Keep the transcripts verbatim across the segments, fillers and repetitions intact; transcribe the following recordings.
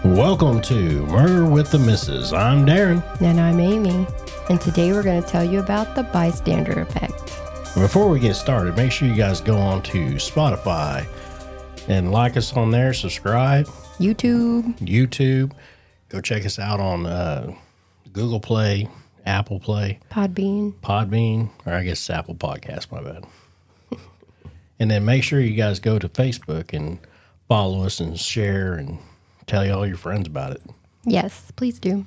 Welcome to Murder with the Missus. I'm Darren. And I'm Amy. And today we're going to tell you about the bystander effect. Before we get started, make sure you guys go on to Spotify and like us on there, subscribe. YouTube. YouTube. Go check us out on uh, Google Play, Apple Play. Podbean. Podbean, or I guess Apple Podcast, my bad. And then make sure you guys go to Facebook and follow us and share and tell you all your friends about it. Yes, please do.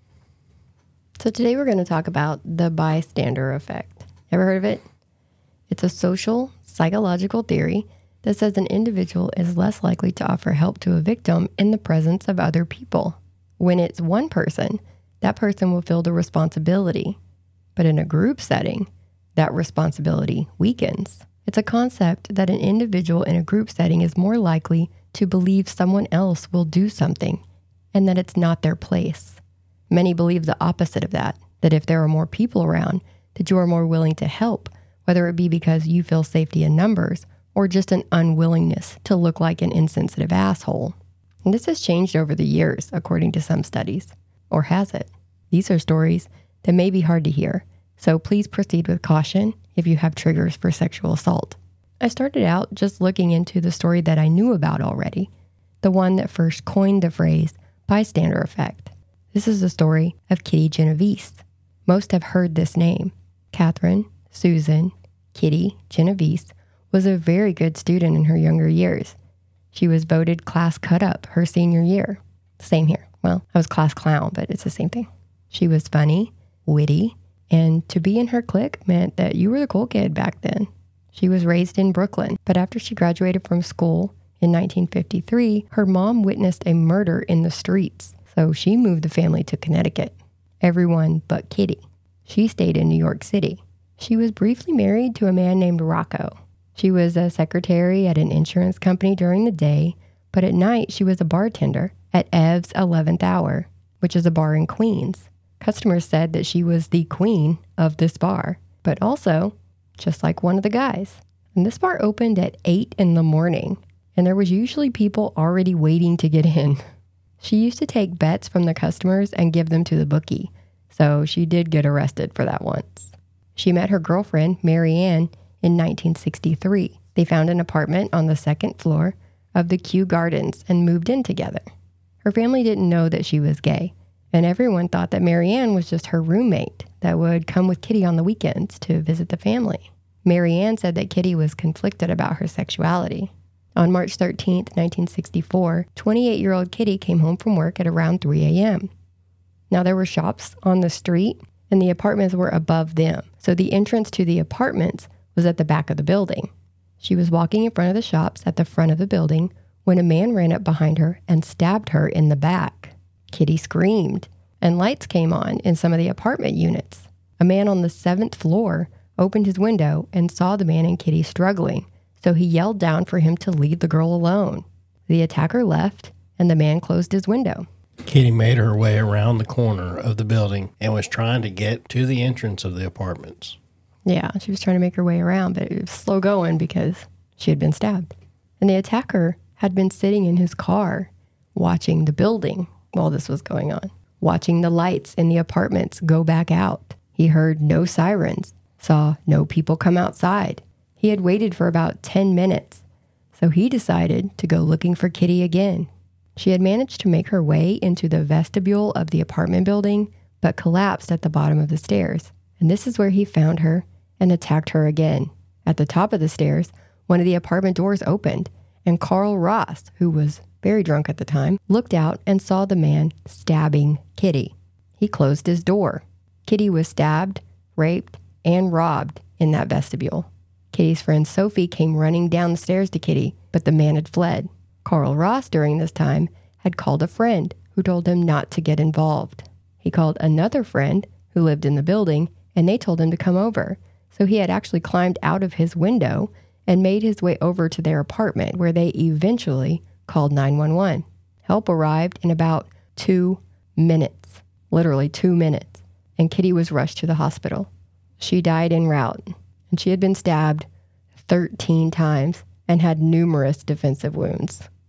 So today we're going to talk about the bystander effect. Ever heard of it? It's a social, psychological theory that says an individual is less likely to offer help to a victim in the presence of other people. When it's one person, that person will feel the responsibility. But in a group setting, that responsibility weakens. It's a concept that an individual in a group setting is more likely to believe someone else will do something and that it's not their place. Many believe the opposite of that, that if there are more people around, that you are more willing to help, whether it be because you feel safety in numbers or just an unwillingness to look like an insensitive asshole. And this has changed over the years, according to some studies. Or has it? These are stories that may be hard to hear, so please proceed with caution if you have triggers for sexual assault. I started out just looking into the story that I knew about already, the one that first coined the phrase bystander effect. This is the story of Kitty Genovese. Most have heard this name. Catherine Susan Kitty Genovese was a very good student in her younger years. She was voted class cut-up her senior year. Same here. Well, I was class clown, but it's the same thing. She was funny, witty, and to be in her clique meant that you were the cool kid back then. She was raised in Brooklyn, but after she graduated from school in nineteen fifty-three, her mom witnessed a murder in the streets, so she moved the family to Connecticut. Everyone but Kitty. She stayed in New York City. She was briefly married to a man named Rocco. She was a secretary at an insurance company during the day, but at night she was a bartender at Ev's eleventh Hour, which is a bar in Queens. Customers said that she was the queen of this bar, but also just like one of the guys. And this bar opened at eight in the morning, and there was usually people already waiting to get in. She used to take bets from the customers and give them to the bookie, so she did get arrested for that once. She met her girlfriend, Mary Ann, in nineteen sixty-three. They found an apartment on the second floor of the Kew Gardens and moved in together. Her family didn't know that she was gay, and everyone thought that Mary Ann was just her roommate that would come with Kitty on the weekends to visit the family. Mary Ann said that Kitty was conflicted about her sexuality. On March thirteenth, nineteen sixty-four, twenty-eight-year-old Kitty came home from work at around three a.m. Now, there were shops on the street, and the apartments were above them, so the entrance to the apartments was at the back of the building. She was walking in front of the shops at the front of the building when a man ran up behind her and stabbed her in the back. Kitty screamed, and lights came on in some of the apartment units. A man on the seventh floor opened his window and saw the man and Kitty struggling, so he yelled down for him to leave the girl alone. The attacker left, and the man closed his window. Kitty made her way around the corner of the building and was trying to get to the entrance of the apartments. Yeah, she was trying to make her way around, but it was slow going because she had been stabbed. And the attacker had been sitting in his car watching the building while this was going on, watching the lights in the apartments go back out. He heard no sirens, saw no people come outside. He had waited for about ten minutes, so he decided to go looking for Kitty again. She had managed to make her way into the vestibule of the apartment building, but collapsed at the bottom of the stairs. And this is where he found her and attacked her again. At the top of the stairs, one of the apartment doors opened, and Carl Ross, who was very drunk at the time, looked out and saw the man stabbing Kitty. He closed his door. Kitty was stabbed, raped, and robbed in that vestibule. Kitty's friend Sophie came running down the stairs to Kitty, but the man had fled. Carl Ross, during this time, had called a friend who told him not to get involved. He called another friend who lived in the building, and they told him to come over. So he had actually climbed out of his window and made his way over to their apartment, where they eventually called nine one one. Help arrived in about two minutes, literally two minutes, and Kitty was rushed to the hospital. She died en route, and she had been stabbed thirteen times and had numerous defensive wounds.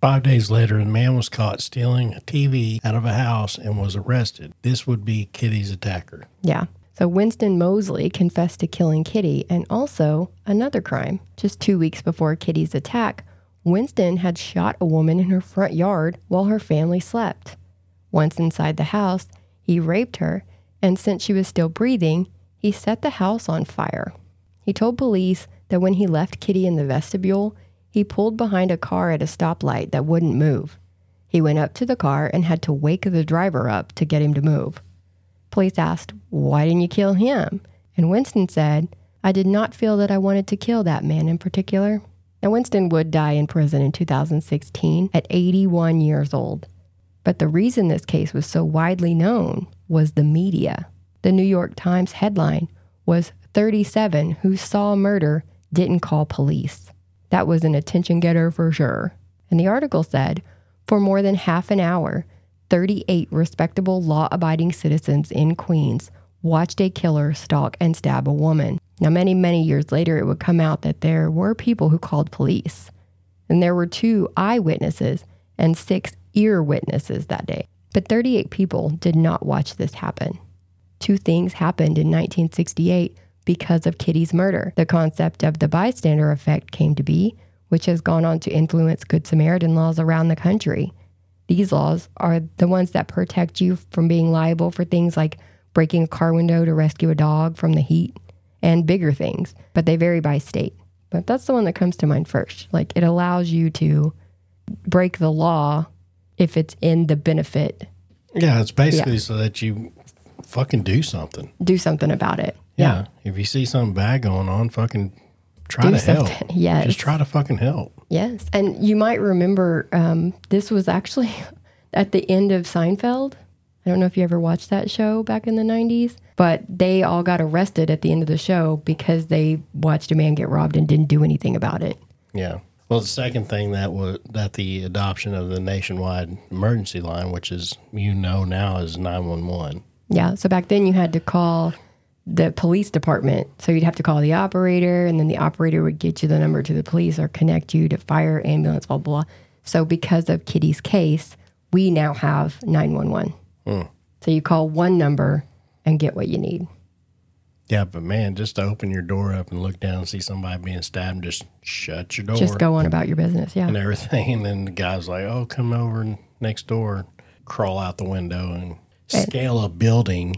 Five days later, the man was caught stealing a T V out of a house and was arrested. This would be Kitty's attacker. Yeah. So Winston Moseley confessed to killing Kitty and also another crime. Just two weeks before Kitty's attack, Winston had shot a woman in her front yard while her family slept. Once inside the house, he raped her, and since she was still breathing, he set the house on fire. He told police that when he left Kitty in the vestibule, he pulled behind a car at a stoplight that wouldn't move. He went up to the car and had to wake the driver up to get him to move. Police asked, "Why didn't you kill him?" And Winston said, "I did not feel that I wanted to kill that man in particular." Now, Winston would die in prison in two thousand sixteen at eighty-one years old. But the reason this case was so widely known was the media. The New York Times headline was thirty-seven who saw murder didn't call police. That was an attention getter for sure. And the article said, for more than half an hour, thirty-eight respectable law-abiding citizens in Queens watched a killer stalk and stab a woman. Now, many, many years later, it would come out that there were people who called police. And there were two eyewitnesses and six ear witnesses that day. But thirty-eight people did not watch this happen. Two things happened in nineteen sixty-eight because of Kitty's murder. The concept of the bystander effect came to be, which has gone on to influence Good Samaritan laws around the country. These laws are the ones that protect you from being liable for things like breaking a car window to rescue a dog from the heat and bigger things, but they vary by state. But that's the one that comes to mind first. Like, it allows you to break the law if it's in the benefit. Yeah, it's basically Yeah. so that you fucking do something. Do something about it. Yeah. yeah. If you see something bad going on, fucking try Do to something. help. Yes. Just try to fucking help. Yes. And you might remember um, this was actually at the end of Seinfeld. I don't know if you ever watched that show back in the nineties, but they all got arrested at the end of the show because they watched a man get robbed and didn't do anything about it. Yeah. Well, the second thing that was that the adoption of the nationwide emergency line, which is, you know, now is nine one one. Yeah. So back then you had to call the police department. So you'd have to call the operator, and then the operator would get you the number to the police or connect you to fire, ambulance, blah, blah, blah. So because of Kitty's case, we now have nine one one. Hmm. So you call one number and get what you need. Yeah, but man, just to open your door up and look down and see somebody being stabbed, just shut your door. Just go on about your business, yeah. And everything. And then the guy's like, oh, come over next door, crawl out the window and scale a building.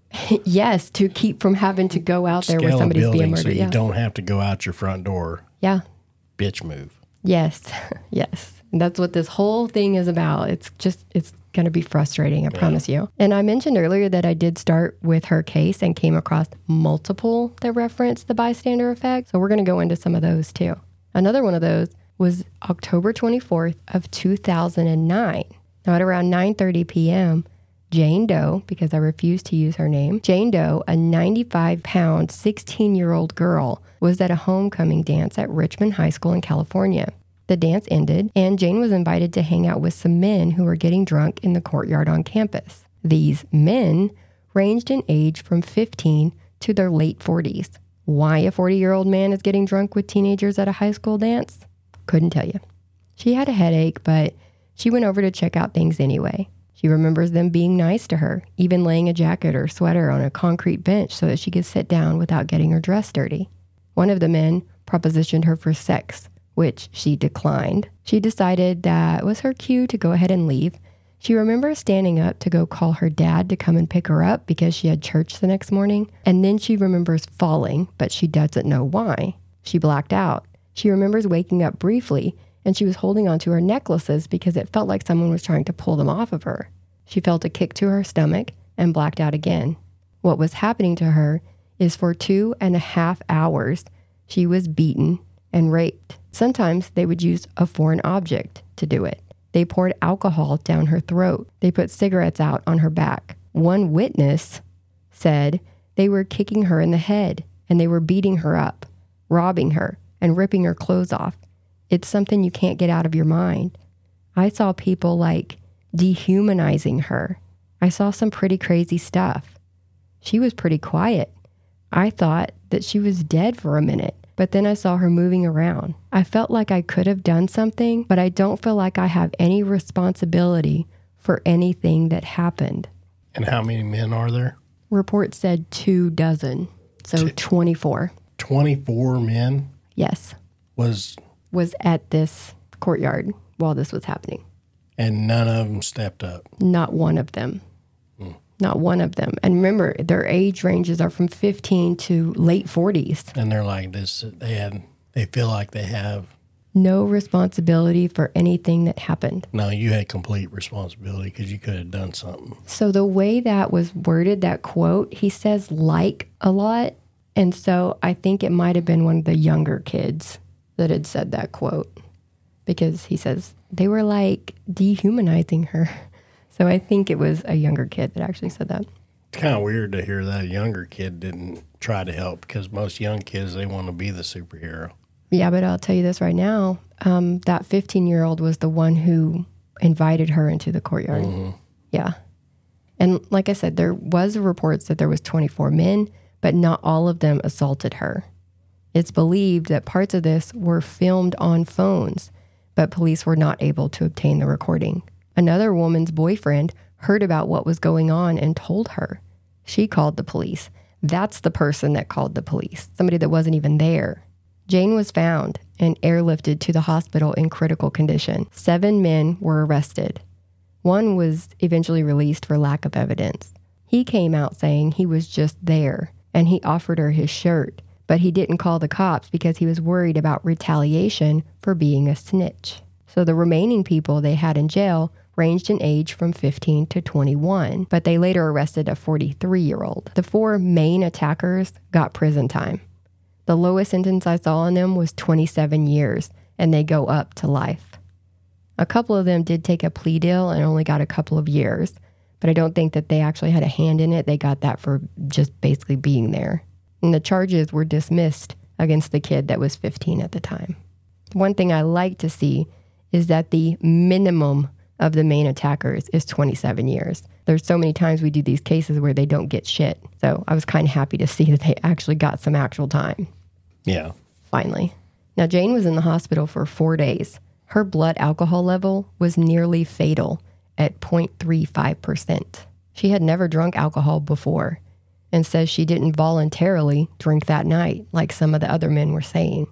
Yes, to keep from having to go out there Scale where somebody's a building being murdered. so you yeah. don't have to go out your front door. Yeah. Bitch move. Yes. Yes. And that's what this whole thing is about. It's just, it's going to be frustrating, I yeah. promise you. And I mentioned earlier that I did start with her case and came across multiple that reference the bystander effect. So we're going to go into some of those too. Another one of those was October twenty-fourth of two thousand nine. Now at around nine thirty p.m., Jane Doe, because I refuse to use her name, Jane Doe, a ninety-five pound, sixteen-year-old girl, was at a homecoming dance at Richmond High School in California. The dance ended, and Jane was invited to hang out with some men who were getting drunk in the courtyard on campus. These men ranged in age from fifteen to their late forties. Why a forty-year-old man is getting drunk with teenagers at a high school dance? Couldn't tell you. She had a headache, but she went over to check out things anyway. She remembers them being nice to her, even laying a jacket or sweater on a concrete bench so that she could sit down without getting her dress dirty. One of the men propositioned her for sex, which she declined. She decided that was her cue to go ahead and leave. She remembers standing up to go call her dad to come and pick her up because she had church the next morning. And then she remembers falling, but she doesn't know why. She blacked out. She remembers waking up briefly, and she was holding onto her necklaces because it felt like someone was trying to pull them off of her. She felt a kick to her stomach and blacked out again. What was happening to her is for two and a half hours, she was beaten and raped. Sometimes they would use a foreign object to do it. They poured alcohol down her throat. They put cigarettes out on her back. One witness said they were kicking her in the head and they were beating her up, robbing her, and ripping her clothes off. It's something you can't get out of your mind. I saw people like dehumanizing her. I saw some pretty crazy stuff. She was pretty quiet. I thought that she was dead for a minute. but then I saw her moving around. I felt like I could have done something, but I don't feel like I have any responsibility for anything that happened. And how many men are there? Report said two dozen, so Two. twenty-four. twenty-four men Yes, was, was at this courtyard while this was happening. and none of them stepped up. Not one of them. Not one of them. And remember, their age ranges are from fifteen to late forties. And they're like this, they had, they feel like they have, No responsibility for anything that happened. no, you had complete responsibility because you could have done something. So the way that was worded, that quote, he says like a lot. And so I think it might have been one of the younger kids that had said that quote, because he says they were like dehumanizing her. So I think it was a younger kid that actually said that. It's kind of weird to hear that a younger kid didn't try to help, because most young kids, they want to be the superhero. Yeah, but I'll tell you this right now. Um, that fifteen-year-old was the one who invited her into the courtyard. Mm-hmm. Yeah. And like I said, there was reports that there was twenty-four men, but not all of them assaulted her. It's believed that parts of this were filmed on phones, but police were not able to obtain the recording. Another woman's boyfriend heard about what was going on and told her. She called the police. That's the person that called the police, somebody that wasn't even there. Jane was found and airlifted to the hospital in critical condition. Seven men were arrested. One was eventually released for lack of evidence. He came out saying he was just there, and he offered her his shirt, but he didn't call the cops because he was worried about retaliation for being a snitch. So the remaining people they had in jail ranged in age from fifteen to twenty-one, but they later arrested a forty-three-year-old. The four main attackers got prison time. The lowest sentence I saw on them was twenty-seven years, and they go up to life. A couple of them did take a plea deal and only got a couple of years, but I don't think that they actually had a hand in it. They got that for just basically being there. And the charges were dismissed against the kid that was fifteen at the time. One thing I like to see is that the minimum of the main attackers is twenty-seven years. There's so many times we do these cases where they don't get shit. So I was kind of happy to see that they actually got some actual time. Yeah. Finally. Now, Jane was in the hospital for four days. Her blood alcohol level was nearly fatal at zero point three five percent. She had never drunk alcohol before and says she didn't voluntarily drink that night like some of the other men were saying.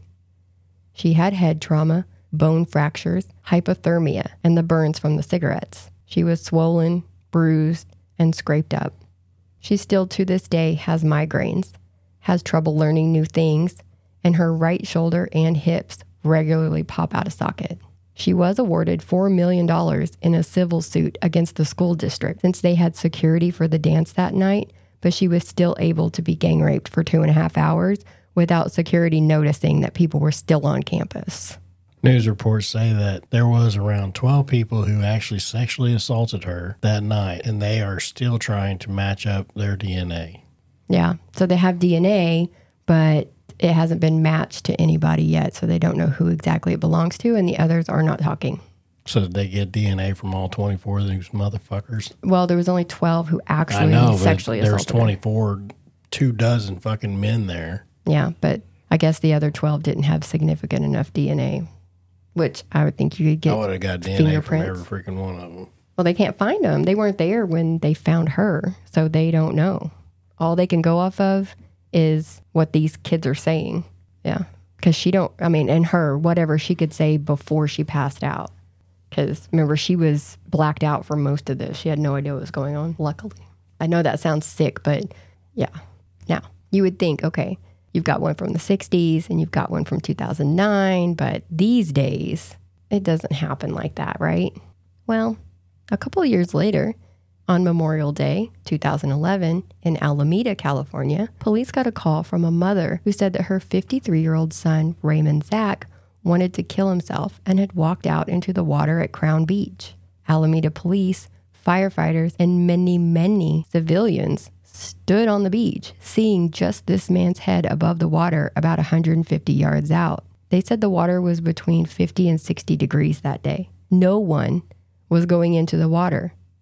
She had head trauma, bone fractures, hypothermia, and the burns from the cigarettes. She was swollen, bruised, and scraped up. She still to this day has migraines, has trouble learning new things, and her right shoulder and hips regularly pop out of socket. She was awarded four million dollars in a civil suit against the school district since they had security for the dance that night, but she was still able to be gang raped for two and a half hours without security noticing that people were still on campus. News reports say that there was around twelve people who actually sexually assaulted her that night, and they are still trying to match up their D N A. Yeah, so they have D N A, but it hasn't been matched to anybody yet, so they don't know who exactly it belongs to, and the others are not talking. So did they get D N A from all twenty-four of these motherfuckers? Well, there was only twelve who actually I know, sexually but assaulted there's twenty-four, two dozen fucking men there. her. Yeah, but I guess the other twelve didn't have significant enough D N A, which I would think you could get I would have got D N A from fingerprints. every freaking one of them. Well, they can't find them. They weren't there when they found her, so they don't know. All they can go off of is what these kids are saying. Yeah, because she don't, I mean, and her, whatever she could say before she passed out. Because remember, she was blacked out for most of this. She had no idea what was going on, luckily. I know that sounds sick, but yeah. Now, you would think, okay, you've got one from the sixties and you've got one from two thousand nine, but these days, it doesn't happen like that, right? Well, a couple of years later, on Memorial Day, two thousand eleven, in Alameda, California, police got a call from a mother who said that her fifty-three-year-old son, Raymond Zach, wanted to kill himself and had walked out into the water at Crown Beach. Alameda police, firefighters, and many, many civilians stood on the beach, seeing just this man's head above the water about one hundred fifty yards out. They said the water was between fifty and sixty degrees that day. No one was going into the water.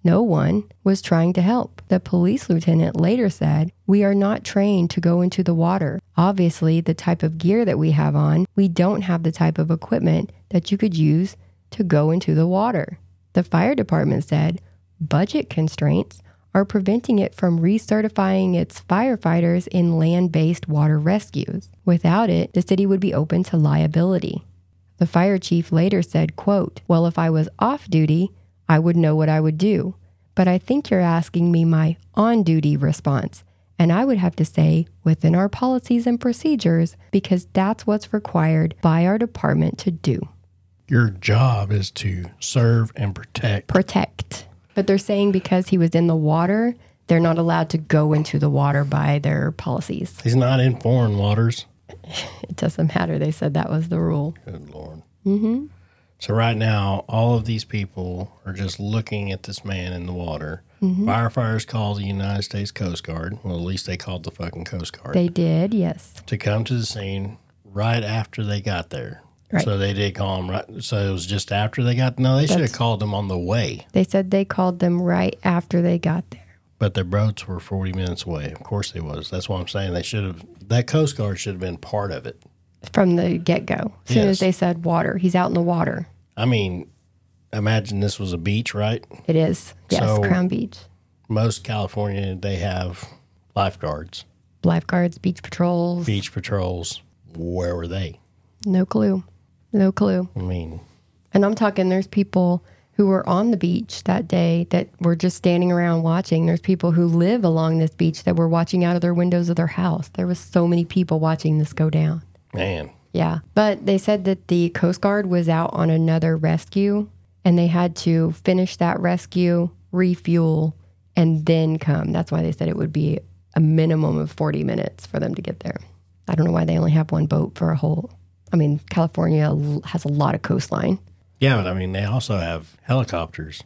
No one was trying to help. The police lieutenant later said, "We are not trained to go into the water. Obviously, the type of gear that we have on, we don't have the type of equipment that you could use to go into the water." The fire department said budget constraints are preventing it from recertifying its firefighters in land-based water rescues. Without it, the city would be open to liability. The fire chief later said, quote, "Well, if I was off duty, I would know what I would do. But I think you're asking me my on-duty response. And I would have to say within our policies and procedures, because that's what's required by our department to do." Your job is to serve and protect. Protect. But they're saying because he was in the water, they're not allowed to go into the water by their policies. He's not in foreign waters. It doesn't matter. They said that was the rule. Good Lord. Mm-hmm. So right now, all of these people are just looking at this man in the water. Mm-hmm. Firefighters called the United States Coast Guard. Well, at least they called the fucking Coast Guard. They did, yes. To come to the scene right after they got there. Right. So they did call them right. So it was just after they got. No, they should have called them on the way. They said they called them right after they got there. But their boats were forty minutes away. Of course they was. That's what I'm saying. They should have. That Coast Guard should have been part of it from the get-go. As soon yes. as they said water, he's out in the water. I mean, imagine this was a beach, right? It is. Yes, so Crown Beach. Most California, they have lifeguards. Lifeguards, beach patrols. Beach patrols. Where were they? No clue. No clue. I mean. And I'm talking there's people who were on the beach that day that were just standing around watching. There's people who live along this beach that were watching out of their windows of their house. There was so many people watching this go down. Man. Yeah. But they said that the Coast Guard was out on another rescue and they had to finish that rescue, refuel, and then come. That's why they said it would be a minimum of forty minutes for them to get there. I don't know why they only have one boat for a whole. I mean, California has a lot of coastline. Yeah, but I mean, they also have helicopters.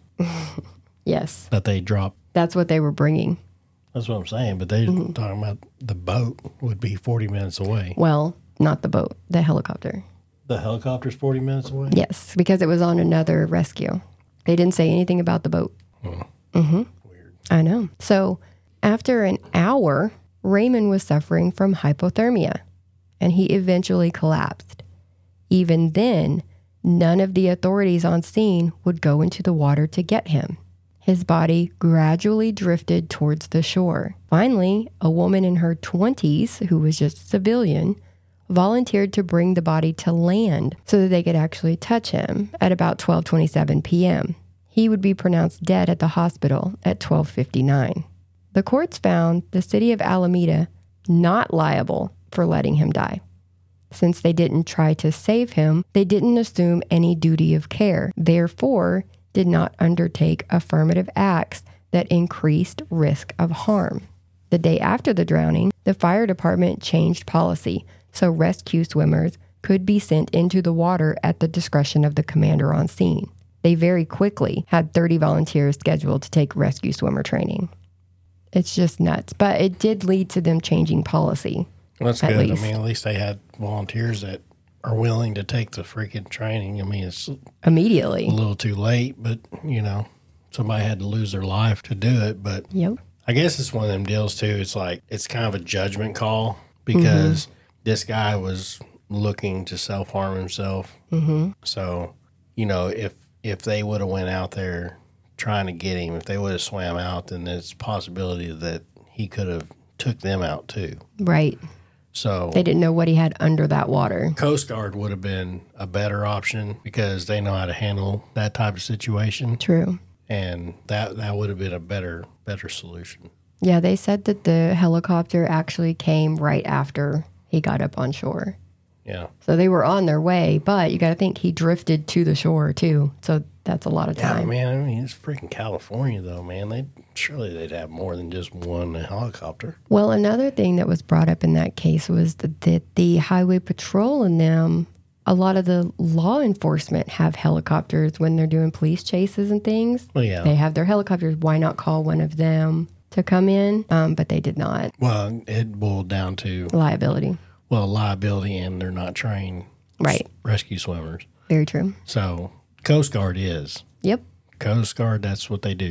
Yes. That they drop. That's what they were bringing. That's what I'm saying. But they're mm-hmm. talking about the boat would be forty minutes away. Well, not the boat, the helicopter. The helicopter's forty minutes away? Yes, because it was on another rescue. They didn't say anything about the boat. Oh. Mm-hmm. Weird. I know. So after an hour, Raymond was suffering from hypothermia, and he eventually collapsed. Even then, none of the authorities on scene would go into the water to get him. His body gradually drifted towards the shore. Finally, a woman in her twenties, who was just a civilian, volunteered to bring the body to land so that they could actually touch him at about twelve twenty-seven p.m. He would be pronounced dead at the hospital at twelve fifty-nine. The courts found the city of Alameda not liable for letting him die. Since they didn't try to save him, they didn't assume any duty of care, therefore did not undertake affirmative acts that increased risk of harm. The day after the drowning, the fire department changed policy, so rescue swimmers could be sent into the water at the discretion of the commander on scene. They very quickly had thirty volunteers scheduled to take rescue swimmer training. It's just nuts, but it did lead to them changing policy. Well, that's good. Least. I mean, at least they had volunteers that are willing to take the freaking training. I mean, it's immediately a little too late, but, you know, somebody had to lose their life to do it. But yep. I guess it's one of them deals, too. It's like, it's kind of a judgment call because mm-hmm. this guy was looking to self-harm himself. Mm-hmm. So, you know, if, if they would have went out there trying to get him, if they would have swam out, then there's a possibility that he could have took them out, too. Right. So they didn't know what he had under that water. Coast Guard would have been a better option because they know how to handle that type of situation. True. And that that would have been a better better solution. Yeah, they said that the helicopter actually came right after he got up on shore. Yeah. So they were on their way, but you got to think he drifted to the shore too. So that's a lot of time. Yeah, man. I mean, it's freaking California, though, man. They surely they'd have more than just one helicopter. Well, another thing that was brought up in that case was that, that the highway patrol and them, a lot of the law enforcement have helicopters when they're doing police chases and things. Well, yeah. They have their helicopters. Why not call one of them to come in? Um, but they did not. Well, it boiled down to liability. Well, liability, and they're not trained right. rescue swimmers. Very true. So Coast Guard is. Yep. Coast Guard, that's what they do.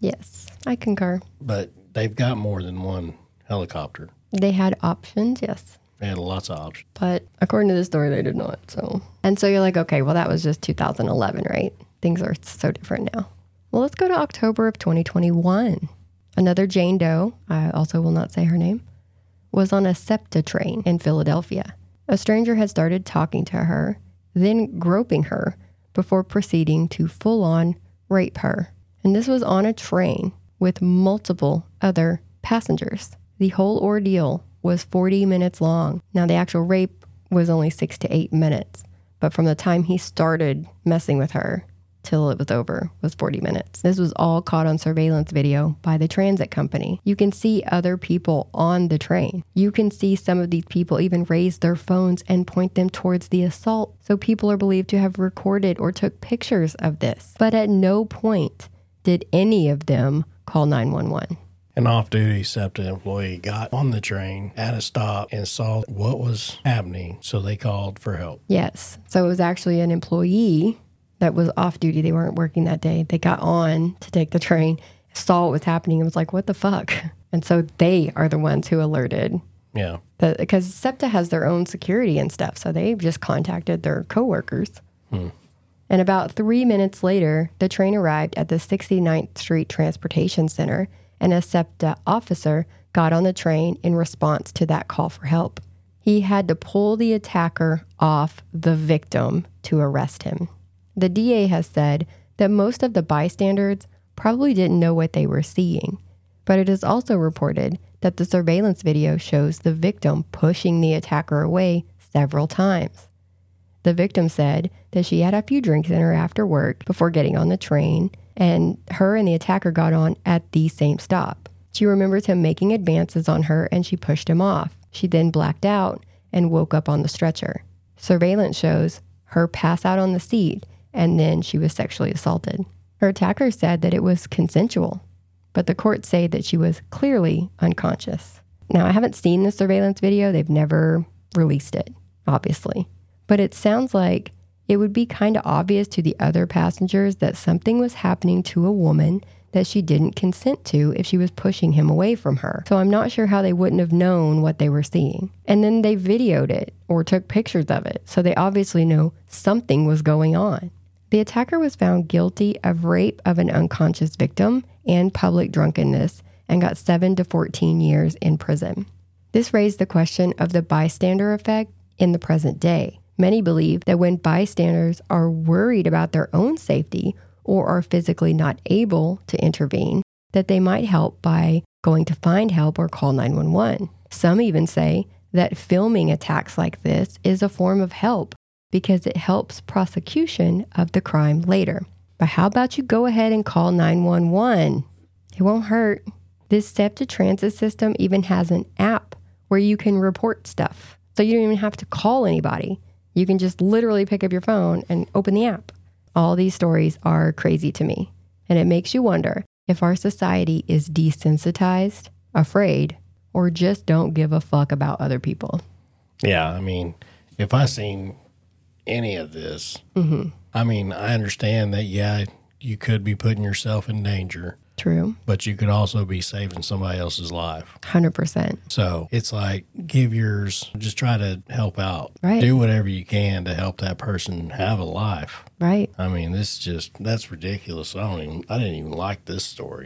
Yes, I concur. But they've got more than one helicopter. They had options, yes. They had lots of options. But according to the story, they did not. So, and so you're like, okay, well, that was just two thousand eleven, right? Things are so different now. Well, let's go to October of twenty twenty-one. Another Jane Doe, I also will not say her name, was on a SEPTA train in Philadelphia. A stranger had started talking to her, then groping her, before proceeding to full-on rape her. And this was on a train with multiple other passengers. The whole ordeal was forty minutes long. Now, the actual rape was only six to eight minutes, but from the time he started messing with her till it was over was forty minutes. This was all caught on surveillance video by the transit company. You can see other people on the train. You can see some of these people even raise their phones and point them towards the assault. So people are believed to have recorded or took pictures of this. But at no point did any of them call nine one one. An off-duty SEPTA employee got on the train at a stop and saw what was happening, so they called for help. Yes. So it was actually an employee that was off duty. They weren't working that day. They got on to take the train, saw what was happening, and was like, what the fuck? And so they are the ones who alerted. Yeah. The, because SEPTA has their own security and stuff, so they just contacted their coworkers. Hmm. And about three minutes later, the train arrived at the sixty-ninth Street Transportation Center, and a SEPTA officer got on the train in response to that call for help. He had to pull the attacker off the victim to arrest him. The D A has said that most of the bystanders probably didn't know what they were seeing, but it is also reported that the surveillance video shows the victim pushing the attacker away several times. The victim said that she had a few drinks in her after work before getting on the train, and her and the attacker got on at the same stop. She remembers him making advances on her and she pushed him off. She then blacked out and woke up on the stretcher. Surveillance shows her pass out on the seat, and then she was sexually assaulted. Her attacker said that it was consensual, but the courts say that she was clearly unconscious. Now, I haven't seen the surveillance video. They've never released it, obviously. But it sounds like it would be kind of obvious to the other passengers that something was happening to a woman that she didn't consent to if she was pushing him away from her. So I'm not sure how they wouldn't have known what they were seeing. And then they videoed it or took pictures of it. So they obviously know something was going on. The attacker was found guilty of rape of an unconscious victim and public drunkenness and got seven to fourteen years in prison. This raised the question of the bystander effect in the present day. Many believe that when bystanders are worried about their own safety or are physically not able to intervene, that they might help by going to find help or call nine one one. Some even say that filming attacks like this is a form of help because it helps prosecution of the crime later. But how about you go ahead and call nine one one? It won't hurt. This SEPTA transit system even has an app where you can report stuff. So you don't even have to call anybody. You can just literally pick up your phone and open the app. All these stories are crazy to me. And it makes you wonder if our society is desensitized, afraid, or just don't give a fuck about other people. Yeah, I mean, if I seen any of this, mm-hmm. I mean, I understand that, yeah, you could be putting yourself in danger. True. But you could also be saving somebody else's life. one hundred percent. So it's like, give yours, just try to help out. Right. Do whatever you can to help that person have a life. Right. I mean, this just, that's ridiculous. I don't even, I didn't even like this story.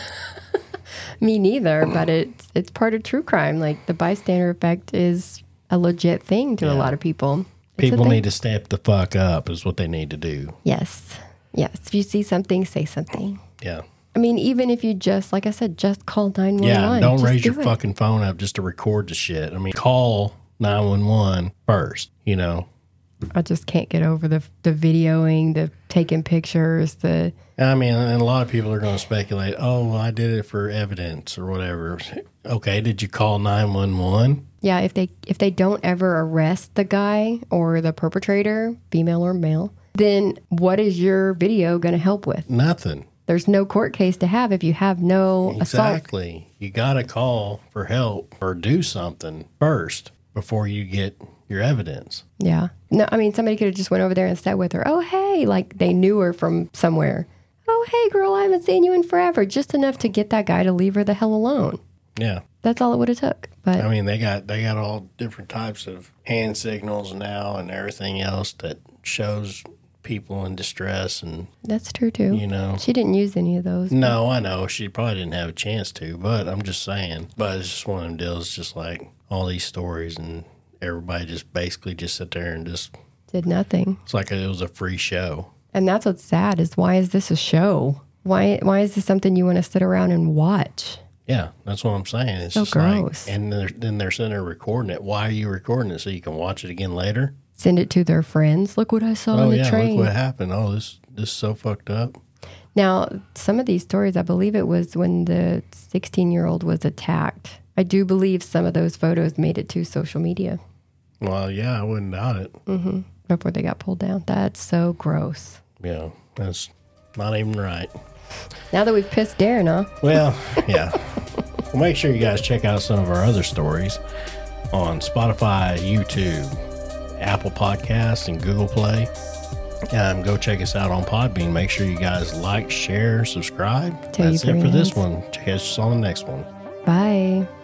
Me neither, but it's, it's part of true crime. Like, the bystander effect is a legit thing to Yeah. a lot of people. It's People a thing. need to step the fuck up is what they need to do. Yes. Yes. If you see something, say something. Yeah. I mean, even if you just, like I said, just call nine one one. Yeah, don't Just raise do your it. fucking phone up just to record the shit. I mean, call nine one one first, you know. I just can't get over the the videoing, the taking pictures, the... I mean, and a lot of people are going to speculate, oh, well, I did it for evidence or whatever. Okay, did you call nine one one? Yeah, if they if they don't ever arrest the guy or the perpetrator, female or male, then what is your video going to help with? Nothing. There's no court case to have if you have no assault. Exactly. You got to call for help or do something first before you get your evidence. Yeah. No, I mean, somebody could have just went over there and sat with her. Oh, hey, like they knew her from somewhere. Oh, hey, girl, I haven't seen you in forever. Just enough to get that guy to leave her the hell alone. Yeah. That's all it would have took. But I mean, they got they got all different types of hand signals now and everything else that shows people in distress, and that's true too. you know, she didn't use any of those. No, I know she probably didn't have a chance to, but I'm just saying. But it's just one of them deals, just like all these stories, and everybody just basically just sit there and just did nothing. It's like it was a free show. And that's what's sad is why is this a show? Why why is this something you want to sit around and watch? Yeah, that's what I'm saying. It's so just gross. Like, and they're, then they're sitting there recording it. Why are you recording it? So you can watch it again later? Send it to their friends. Look what I saw oh, on the yeah, train. Look what happened. Oh, this this is so fucked up. Now, some of these stories, I believe it was when the sixteen-year-old was attacked. I do believe some of those photos made it to social media. Well, yeah, I wouldn't doubt it. Mm-hmm. Before they got pulled down. That's so gross. Yeah, that's not even right. Now that we've pissed Darren off. Well, yeah. Well, make sure you guys check out some of our other stories on Spotify, YouTube, Apple Podcasts, and Google Play. Um, go check us out on Podbean. Make sure you guys like, share, subscribe. Tell That's it for this one. Catch us on the next one. Bye.